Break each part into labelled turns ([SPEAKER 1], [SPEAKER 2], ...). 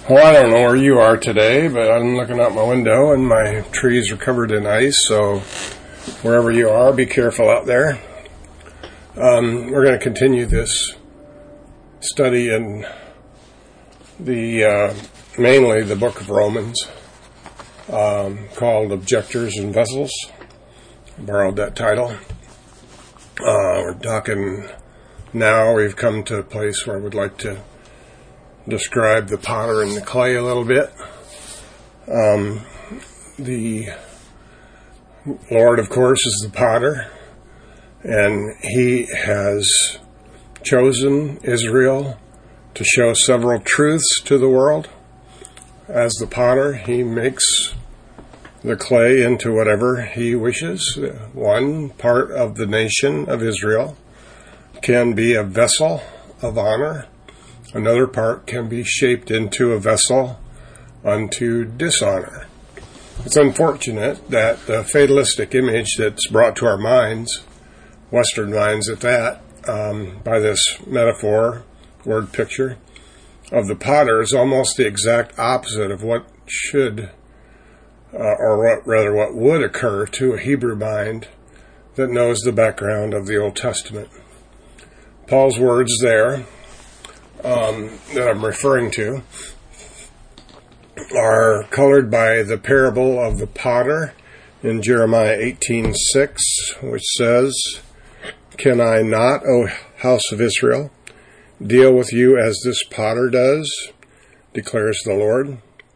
[SPEAKER 1] Well, I don't know where you are today, but I'm looking out my window and my trees are covered in ice, so wherever you are, be careful out there. We're going to continue this study in mainly the book of Romans, called Objectors and Vessels. I borrowed that title. We're talking now, we've come to a place where I would like to describe the potter and the clay a little bit. The Lord, of course, is the potter, and He has chosen Israel to show several truths to the world. As the potter, He makes the clay into whatever He wishes. One part of the nation of Israel can be a vessel of honor. Another part can be shaped into a vessel unto dishonor. It's unfortunate that the fatalistic image that's brought to our minds, Western minds at that, by this metaphor, word picture, of the potter is almost the exact opposite of what should, what would occur to a Hebrew mind that knows the background of the Old Testament. Paul's words there, that I'm referring to, are colored by the parable of the potter in Jeremiah 18:6, which says, "Can I not, O house of Israel, deal with you as this potter does, declares the Lord?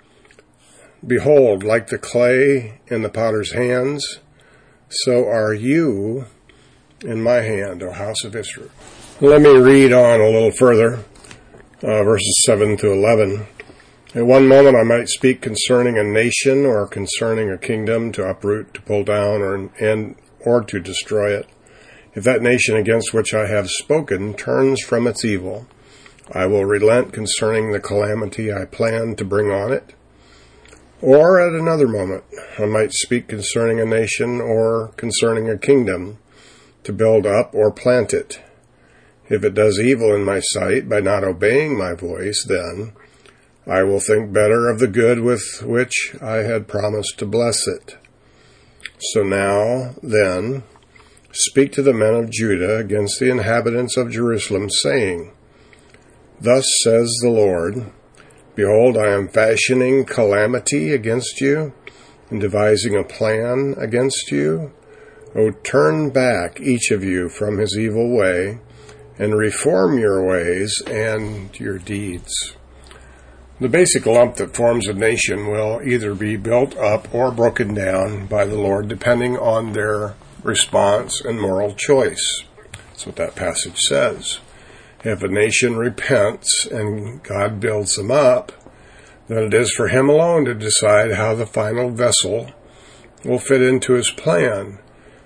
[SPEAKER 1] Behold, like the clay in the potter's hands, so are you in my hand, O house of Israel." Let me read on a little further. Verses 7 to 11. At one moment I might speak concerning a nation or concerning a kingdom to uproot, to pull down, or to destroy it. If that nation against which I have spoken turns from its evil, I will relent concerning the calamity I plan to bring on it. Or at another moment I might speak concerning a nation or concerning a kingdom to build up or plant it. If it does evil in my sight by not obeying my voice, then I will think better of the good with which I had promised to bless it. So now, then, speak to the men of Judah against the inhabitants of Jerusalem, saying, Thus says the Lord, Behold, I am fashioning calamity against you, and devising a plan against you. O turn back, each of you, from his evil way, and reform your ways and your deeds. The basic lump that forms a nation will either be built up or broken down by the Lord, depending on their response and moral choice. That's what that passage says. If a nation repents and God builds them up, then it is for Him alone to decide how the final vessel will fit into His plan.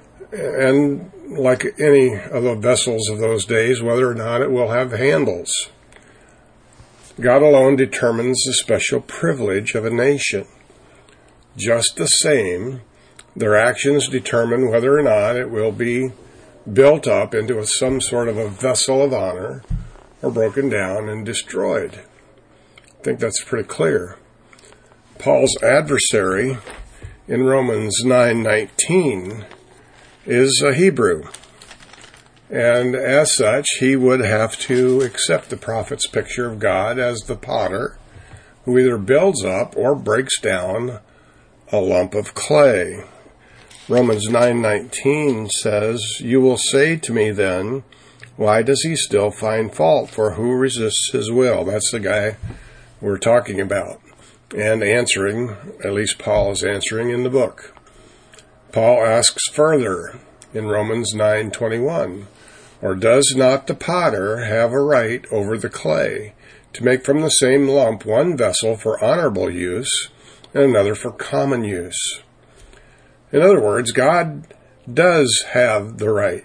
[SPEAKER 1] And like any of the vessels of those days, whether or not it will have handles. God alone determines the special privilege of a nation. Just the same, their actions determine whether or not it will be built up into some sort of a vessel of honor or broken down and destroyed. I think that's pretty clear. Paul's adversary in Romans 9:19 is a Hebrew, and as such he would have to accept the prophet's picture of God as the potter who either builds up or breaks down a lump of clay. Romans 9:19 says, You will say to me then, why does he still find fault? For who resists his will? That's the guy we're talking about, and answering, at least Paul is answering in the book. Paul asks further in Romans 9:21, Or does not the potter have a right over the clay to make from the same lump one vessel for honorable use and another for common use? In other words, God does have the right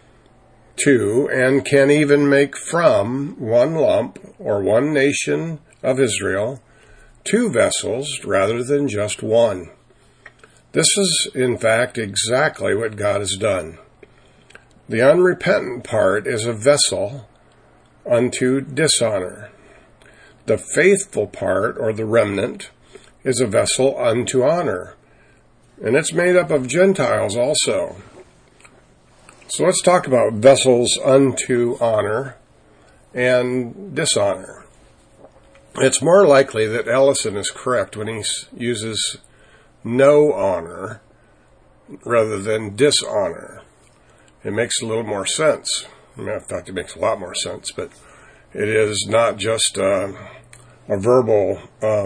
[SPEAKER 1] to and can even make from one lump or one nation of Israel two vessels rather than just one. This is, in fact, exactly what God has done. The unrepentant part is a vessel unto dishonor. The faithful part, or the remnant, is a vessel unto honor. And it's made up of Gentiles also. So let's talk about vessels unto honor and dishonor. It's more likely that Ellison is correct when he uses no honor rather than dishonor. It makes a little more sense. In fact, it makes a lot more sense, but it is not just a verbal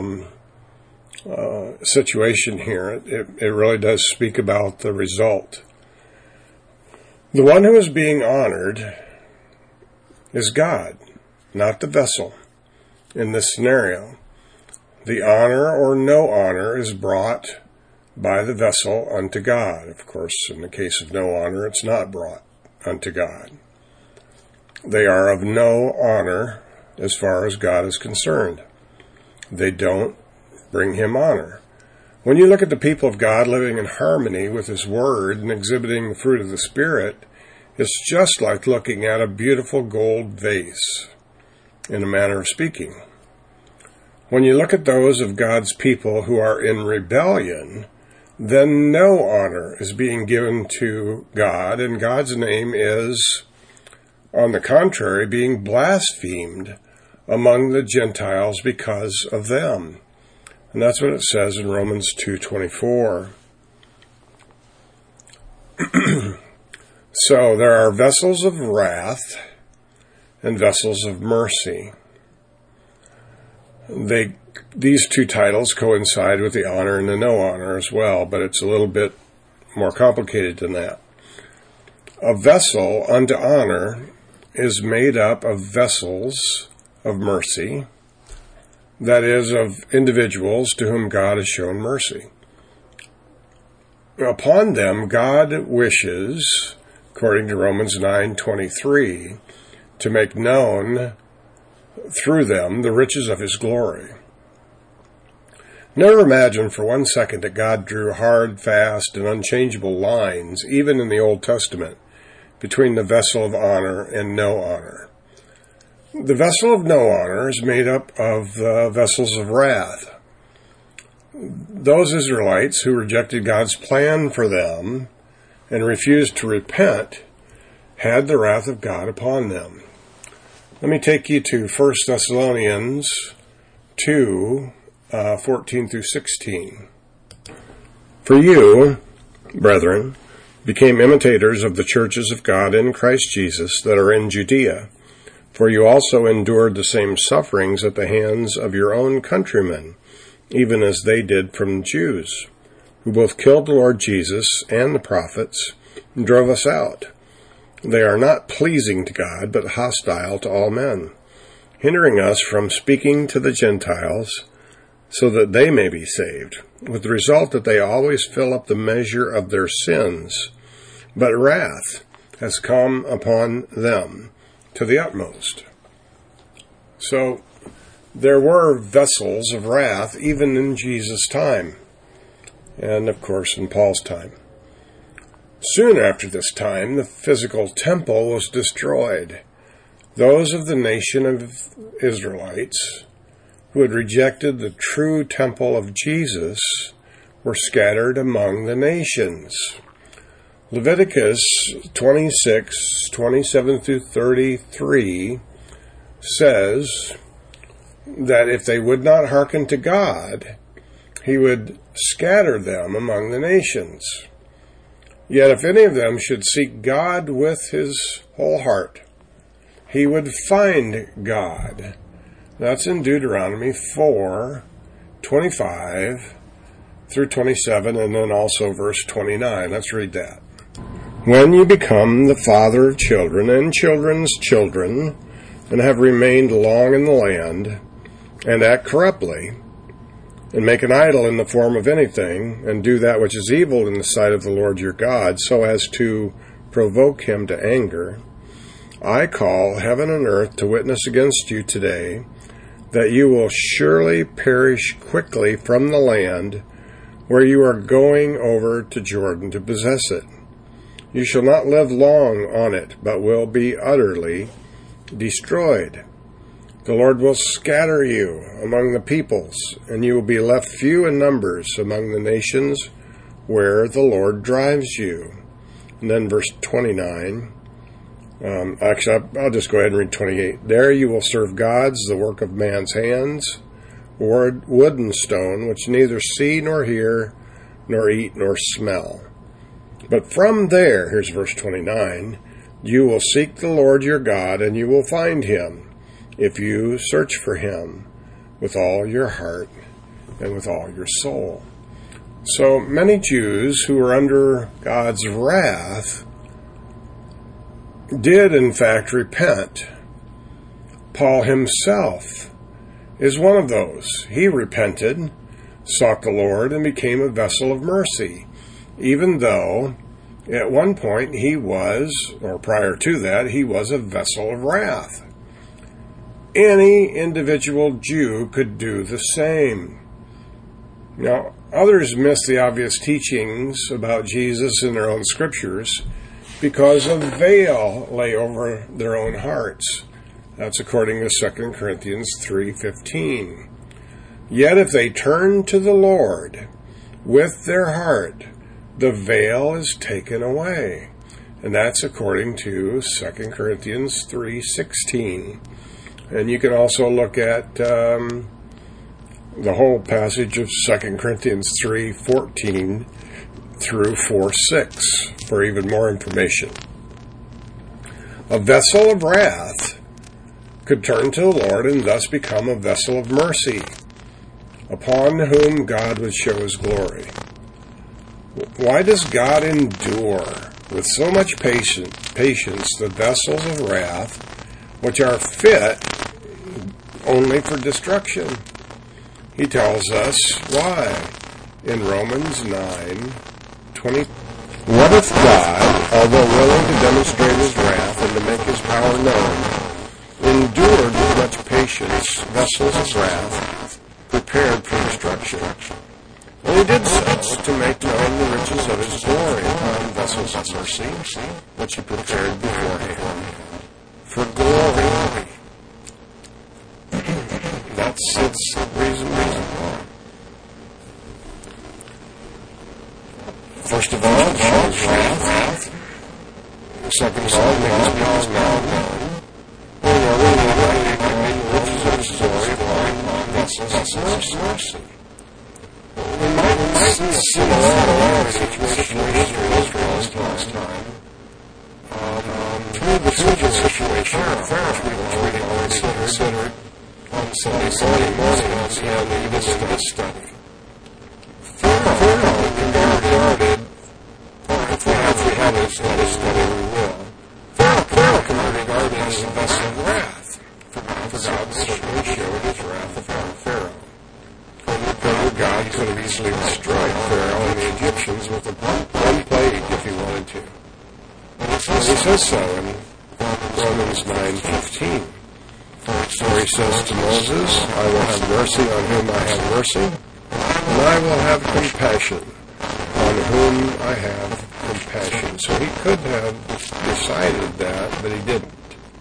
[SPEAKER 1] situation here. It really does speak about the result. The one who is being honored is God, not the vessel. In this scenario, the honor or no honor is brought by the vessel unto God. Of course, in the case of no honor, it's not brought unto God. They are of no honor as far as God is concerned. They don't bring him honor. When you look at the people of God living in harmony with his word and exhibiting the fruit of the Spirit, it's just like looking at a beautiful gold vase, in a manner of speaking. When you look at those of God's people who are in rebellion, then no honor is being given to God, and God's name is, on the contrary, being blasphemed among the Gentiles because of them. And that's what it says in Romans 2:24. So there are vessels of wrath and vessels of mercy. These two titles coincide with the honor and the no honor as well, but it's a little bit more complicated than that. A vessel unto honor is made up of vessels of mercy, that is, of individuals to whom God has shown mercy. Upon them, God wishes, according to Romans 9:23, to make known through them the riches of his glory. Never imagine for one second that God drew hard, fast, and unchangeable lines, even in the Old Testament, between the vessel of honor and no honor. The vessel of no honor is made up of vessels of wrath. Those Israelites who rejected God's plan for them and refused to repent had the wrath of God upon them. Let me take you to 1 Thessalonians 2, 14 through 16. For you, brethren, became imitators of the churches of God in Christ Jesus that are in Judea, for you also endured the same sufferings at the hands of your own countrymen, even as they did from Jews, who both killed the Lord Jesus and the prophets and drove us out. They are not pleasing to God, but hostile to all men, hindering us from speaking to the Gentiles so that they may be saved, with the result that they always fill up the measure of their sins. But wrath has come upon them to the utmost. So there were vessels of wrath even in Jesus' time, and of course in Paul's time. Soon after this time, the physical temple was destroyed. Those of the nation of Israelites who had rejected the true temple of Jesus were scattered among the nations. Leviticus 26, 27 through 33 says that if they would not hearken to God, he would scatter them among the nations. Yet if any of them should seek God with his whole heart, he would find God. That's in Deuteronomy 4, 25 through 27, and then also verse 29. Let's read that. When you become the father of children and children's children, and have remained long in the land, and act corruptly, and make an idol in the form of anything, and do that which is evil in the sight of the Lord your God, so as to provoke him to anger, I call heaven and earth to witness against you today, that you will surely perish quickly from the land where you are going over to Jordan to possess it. You shall not live long on it, but will be utterly destroyed. The Lord will scatter you among the peoples, and you will be left few in numbers among the nations where the Lord drives you. And then verse 29. I'll just go ahead and read 28. There you will serve gods, the work of man's hands, wood and stone, which neither see nor hear, nor eat nor smell. But from there, here's verse 29, you will seek the Lord your God, and you will find him, if you search for him with all your heart and with all your soul. So many Jews who were under God's wrath did in fact repent. Paul himself is one of those. He repented, sought the Lord, and became a vessel of mercy, even though at one point he was, or prior to that, he was a vessel of wrath. Any individual Jew could do the same. Now, others miss the obvious teachings about Jesus in their own scriptures because a veil lay over their own hearts. That's according to 2 Corinthians 3:15. Yet if they turn to the Lord with their heart, the veil is taken away. And that's according to 2 Corinthians 3:16. And you can also look at the whole passage of 2 Corinthians 3:14 through 4:6 for even more information. A vessel of wrath could turn to the Lord and thus become a vessel of mercy, upon whom God would show his glory. Why does God endure with so much patience the vessels of wrath which are fit only for destruction? He tells us why in Romans 9:20. What if God, although willing to demonstrate his wrath and to make his power known, endured with much patience vessels of wrath prepared for destruction? And he did so to make known the riches of his glory upon vessels of mercy, which he prepared beforehand for glory. That's its reason. First of all, it shows wrath. Second of all, makes God's now known. In order that he may make riches of his glory upon vessels of mercy. We might see a similar situation with Israel's last time. Through the situation of Pharaoh, which we already considered on Sunday morning at the end of this study. Pharaoh regarded, if we have a study, we will. Pharaoh can be regarded as a vessel of wrath, for God certainly showed his wrath upon Pharaoh. God could have easily destroyed Pharaoh and the Egyptians with one plague if he wanted to. And he says so in Romans 9:15. For he says to Moses, I will have mercy on whom I have mercy, and I will have compassion on whom I have compassion. So he could have decided that, but he didn't.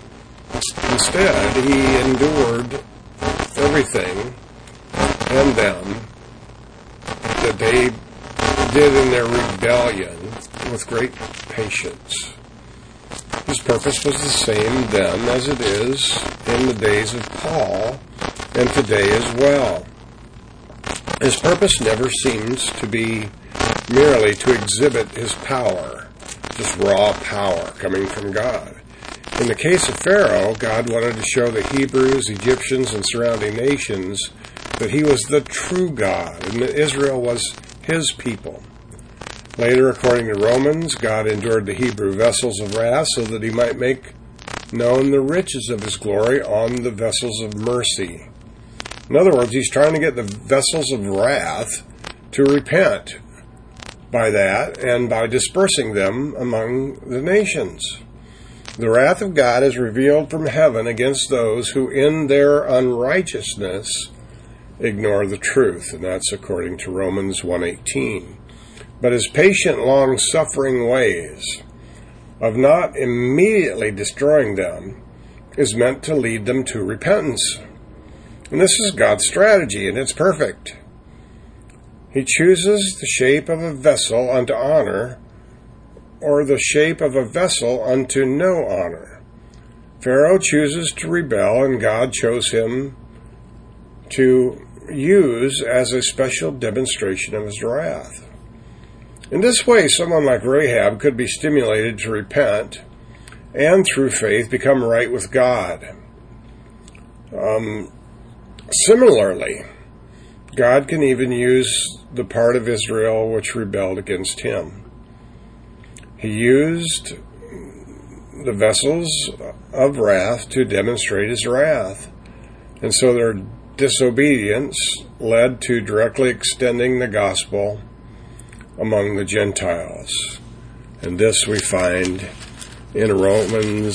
[SPEAKER 1] Instead, he endured everything and them that they did in their rebellion with great patience. His purpose was the same then as it is in the days of Paul and today as well. His purpose never seems to be merely to exhibit his power, just raw power coming from God. In the case of Pharaoh, God wanted to show the Hebrews, Egyptians, and surrounding nations that he was the true God and that Israel was his people. Later, according to Romans, God endured the Hebrew vessels of wrath so that he might make known the riches of his glory on the vessels of mercy. In other words, he's trying to get the vessels of wrath to repent by that and by dispersing them among the nations. The wrath of God is revealed from heaven against those who in their unrighteousness ignore the truth, and that's according to Romans 1:18. But his patient, long-suffering ways of not immediately destroying them is meant to lead them to repentance. And this is God's strategy, and it's perfect. He chooses the shape of a vessel unto honor, or the shape of a vessel unto no honor. Pharaoh chooses to rebel, and God chose him to use as a special demonstration of his wrath. In this way, someone like Rahab could be stimulated to repent and through faith become right with God. Similarly, God can even use the part of Israel which rebelled against him. He used the vessels of wrath to demonstrate his wrath. And so their disobedience led to directly extending the gospel among the Gentiles. And this we find in Romans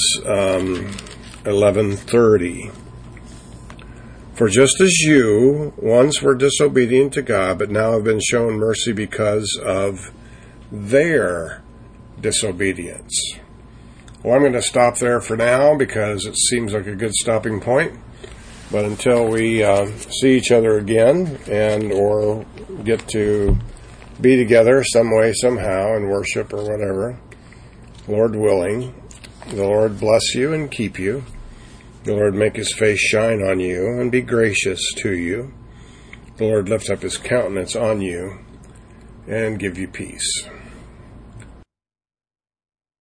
[SPEAKER 1] 11:30. For just as you once were disobedient to God, but now have been shown mercy because of their disobedience. Well, I'm going to stop there for now because it seems like a good stopping point. But until we see each other again and or get to be together some way, somehow, in worship or whatever, Lord willing, the Lord bless you and keep you. The Lord make his face shine on you and be gracious to you. The Lord lift up his countenance on you and give you peace.